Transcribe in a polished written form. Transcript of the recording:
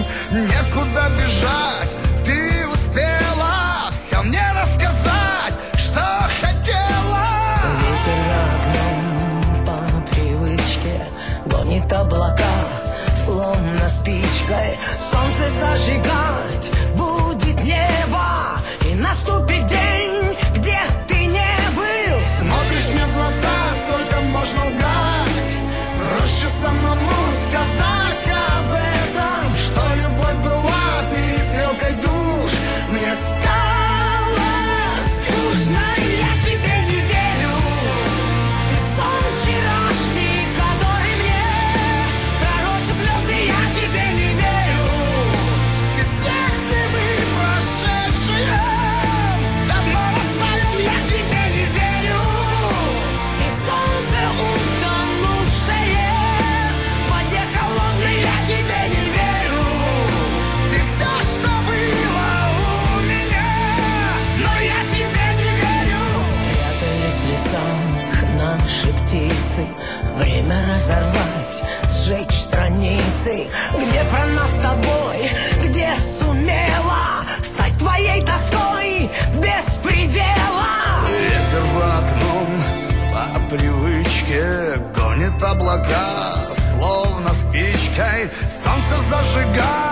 некуда бежать. Ты успела все мне рассказать, что хотела. Ветер за окном по привычке гонит облака, словно спичкой солнце зажигать будет небо, и наступит день, где ты не был. Смотришь мне в глаза, сколько можно лгать, проще самому сказать об этом, что любовь была перестрелкой душ. Мне стало скучно, я тебе не верю. Ты сон вчерашний, который мне пророчит слезы, я тебе не верю. Ты снег зимы прошедшие, давно растаял, я тебе не верю. Ты солнце утонувшее в воде холодной, я тебе не верю. Ты все, что было у меня, но я тебе не верю. Спрятались в лесах наши птицы, время разорвать, сжечь страницы, где про нас с тобой, где сумела стать твоей тоской без предела. Ветер за окном по привычке гонит облака, словно спичкой солнце зажигает.